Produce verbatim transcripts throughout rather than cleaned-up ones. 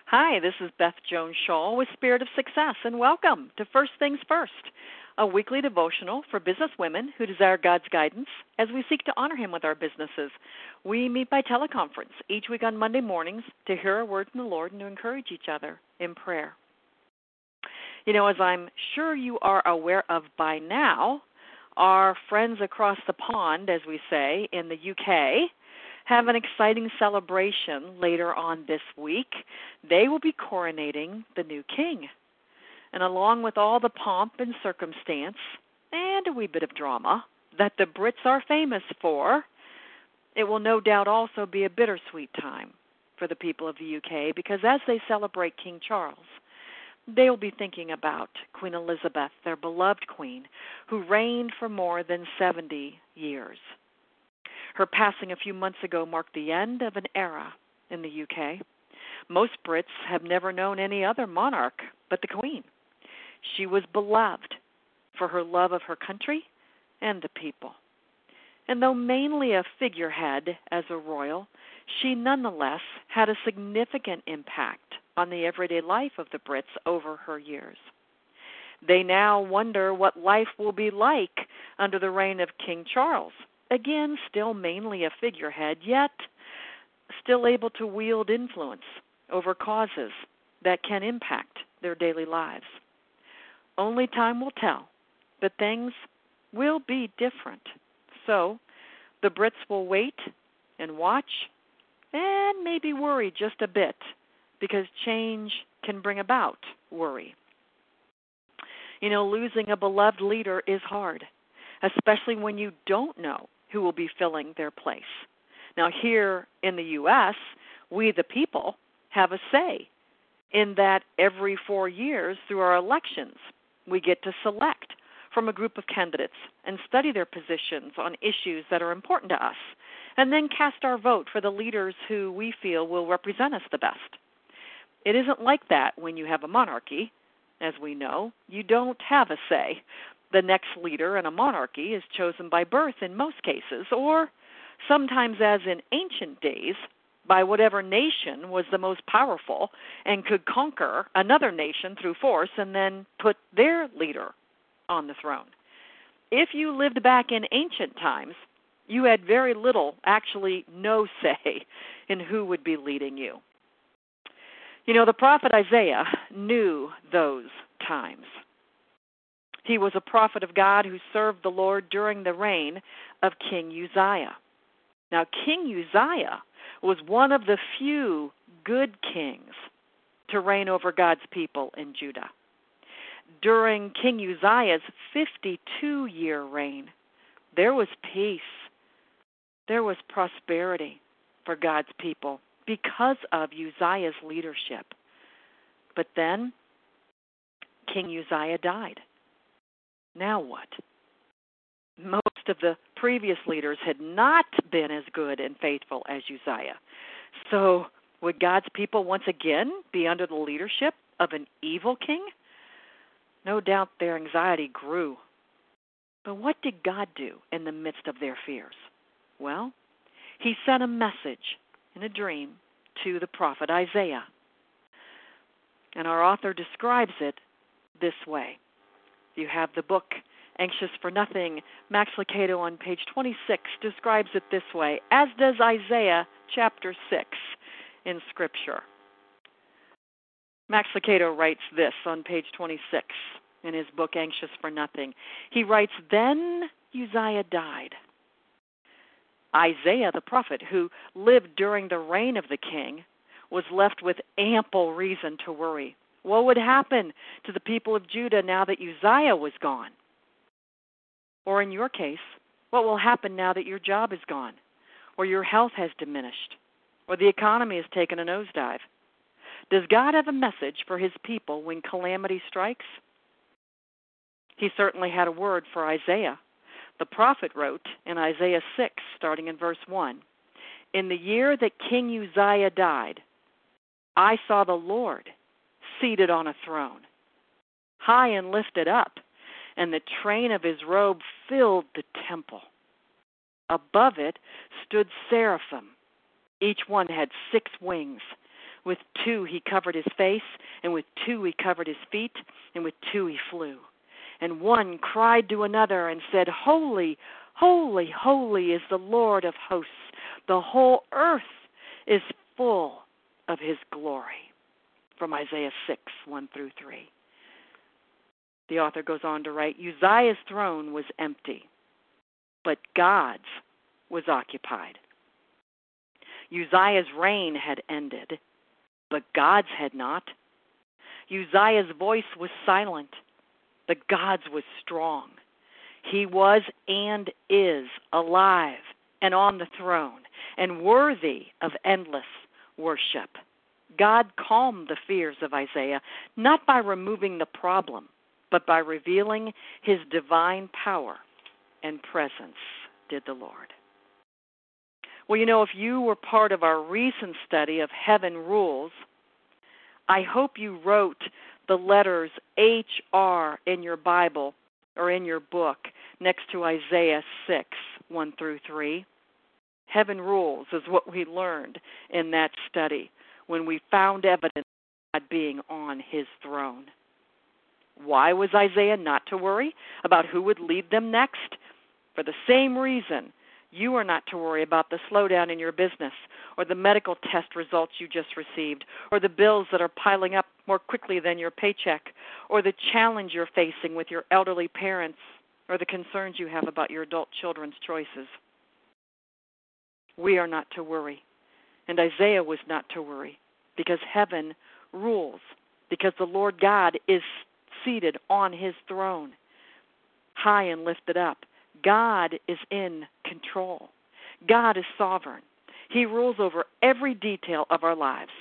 Hi, this is Beth Jones Shaw with Spirit of Success, and welcome to First Things First, a weekly devotional for business women who desire God's guidance as we seek to honor Him with our businesses. We meet by teleconference each week on Monday mornings to hear a word from the Lord and to encourage each other in prayer. You know, as I'm sure you are aware of by now, our friends across the pond, as we say, in the U K, have an exciting celebration later on this week. They will be coronating the new king. And along with all the pomp and circumstance and a wee bit of drama that the Brits are famous for, it will no doubt also be a bittersweet time for the people of the U K because as they celebrate King Charles, they will be thinking about Queen Elizabeth, their beloved queen, who reigned for more than seventy years. Her passing a few months ago marked the end of an era in the U K. Most Brits have never known any other monarch but the Queen. She was beloved for her love of her country and the people. And though mainly a figurehead as a royal, she nonetheless had a significant impact on the everyday life of the Brits over her years. They now wonder what life will be like under the reign of King Charles. Again, still mainly a figurehead, yet still able to wield influence over causes that can impact their daily lives. Only time will tell, but things will be different. So the Brits will wait and watch and maybe worry just a bit because change can bring about worry. You know, losing a beloved leader is hard, especially when you don't know who will be filling their place. Now, here in the U S, we the people have a say in that every four years through our elections, we get to select from a group of candidates and study their positions on issues that are important to us, and then cast our vote for the leaders who we feel will represent us the best. It isn't like that when you have a monarchy. As we know, you don't have a say. The next leader in a monarchy is chosen by birth in most cases, or sometimes, as in ancient days, by whatever nation was the most powerful and could conquer another nation through force and then put their leader on the throne. If you lived back in ancient times, you had very little, actually no say in who would be leading you. You know, the prophet Isaiah knew those times. He was a prophet of God who served the Lord during the reign of King Uzziah. Now, King Uzziah was one of the few good kings to reign over God's people in Judah. During King Uzziah's fifty-two-year reign, there was peace. There was prosperity for God's people because of Uzziah's leadership. But then, King Uzziah died. Now what? Most of the previous leaders had not been as good and faithful as Uzziah. So would God's people once again be under the leadership of an evil king? No doubt their anxiety grew. But what did God do in the midst of their fears? Well, He sent a message in a dream to the prophet Isaiah. And our author describes it this way. You have the book Anxious for Nothing. Max Lucado on page twenty-six describes it this way, as does Isaiah chapter six in Scripture. Max Lucado writes this on page twenty-six in his book Anxious for Nothing. He writes, "Then Uzziah died. Isaiah the prophet, who lived during the reign of the king, was left with ample reason to worry. What would happen to the people of Judah now that Uzziah was gone? Or in your case, what will happen now that your job is gone, or your health has diminished, or the economy has taken a nosedive? Does God have a message for His people when calamity strikes?" He certainly had a word for Isaiah. The prophet wrote in Isaiah six, starting in verse one, "In the year that King Uzziah died, I saw the Lord seated on a throne, high and lifted up, and the train of His robe filled the temple. Above it stood seraphim. Each one had six wings. With two he covered his face, and with two he covered his feet, and with two he flew. And one cried to another and said, Holy, holy, holy is the Lord of hosts. The whole earth is full of his glory. From Isaiah six, one through three. The author goes on to write, Uzziah's throne was empty, but God's was occupied. Uzziah's reign had ended, but God's had not. Uzziah's voice was silent, but God's was strong. He was and is alive and on the throne and worthy of endless worship. God calmed the fears of Isaiah, not by removing the problem, but by revealing his divine power and presence, did the Lord. Well, you know, if you were part of our recent study of Heaven Rules, I hope you wrote the letters H R in your Bible or in your book next to Isaiah six, one through three. Heaven Rules is what we learned in that study when we found evidence of God being on his throne. Why was Isaiah not to worry about who would lead them next? For the same reason you are not to worry about the slowdown in your business or the medical test results you just received or the bills that are piling up more quickly than your paycheck or the challenge you're facing with your elderly parents or the concerns you have about your adult children's choices. We are not to worry, and Isaiah was not to worry because heaven rules, because the Lord God is seated on his throne, high and lifted up. God is in control. God is sovereign. He rules over every detail of our lives.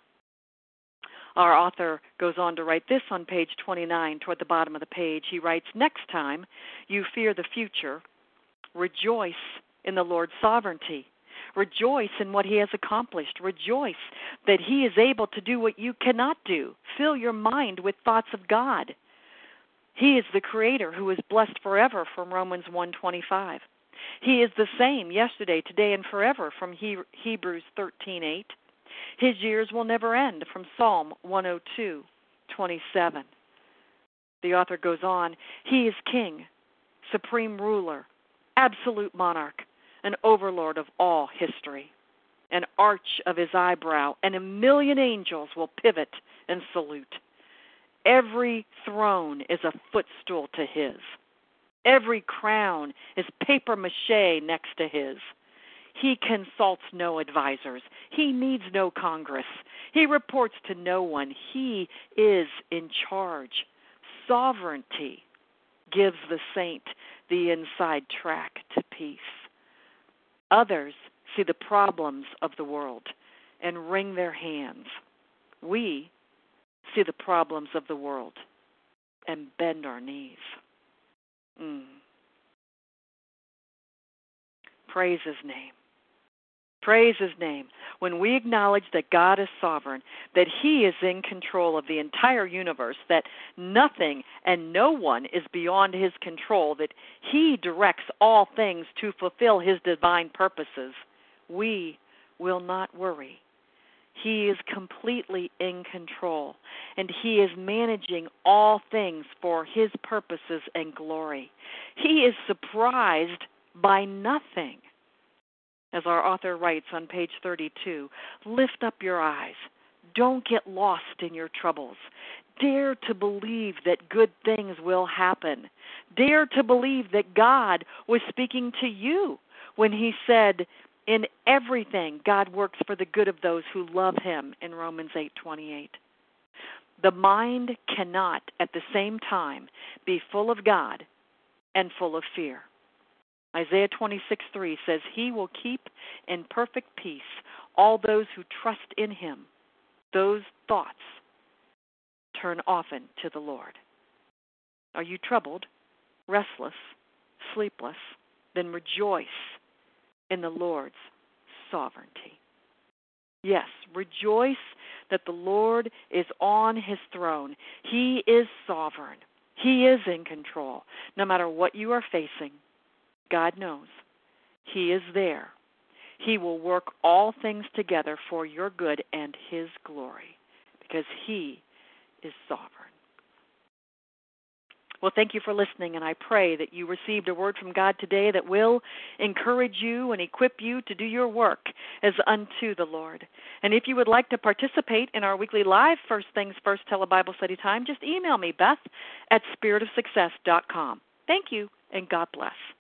Our author goes on to write this on page twenty-nine, toward the bottom of the page. He writes, Next time you fear the future, rejoice in the Lord's sovereignty. Rejoice in what he has accomplished. Rejoice that he is able to do what you cannot do. Fill your mind with thoughts of God. He is the Creator who is blessed forever, from Romans one twenty-five. He is the same yesterday, today, and forever, from he- Hebrews thirteen eight. His years will never end, from Psalm one oh two twenty-seven. The author goes on, he is King, supreme ruler, absolute monarch, an overlord of all history. An arch of his eyebrow, and a million angels will pivot and salute. Every throne is a footstool to his. Every crown is papier-mâché next to his. He consults no advisors. He needs no Congress. He reports to no one. He is in charge. Sovereignty gives the saint the inside track to peace. Others see the problems of the world and wring their hands. We see the problems of the world and bend our knees. Mm. Praise his name. Praise his name. When we acknowledge that God is sovereign, that he is in control of the entire universe, that nothing and no one is beyond his control, that he directs all things to fulfill his divine purposes, we will not worry. He is completely in control, and he is managing all things for his purposes and glory. He is surprised by nothing. As our author writes on page thirty-two, lift up your eyes. Don't get lost in your troubles. Dare to believe that good things will happen. Dare to believe that God was speaking to you when he said, in everything, God works for the good of those who love him, in Romans eight twenty-eight. The mind cannot, at the same time, be full of God and full of fear. Isaiah twenty-six three says, he will keep in perfect peace all those who trust in him. Those thoughts turn often to the Lord. Are you troubled, restless, sleepless? Then rejoice in the Lord's sovereignty. Yes, rejoice that the Lord is on his throne. He is sovereign. He is in control. No matter what you are facing, God knows. He is there. He will work all things together for your good and His glory, because He is sovereign. Well, thank you for listening, and I pray that you received a word from God today that will encourage you and equip you to do your work as unto the Lord. And if you would like to participate in our weekly live First Things First Telebible Study Time, just email me, Beth at spirit of success dot com. Thank you, and God bless.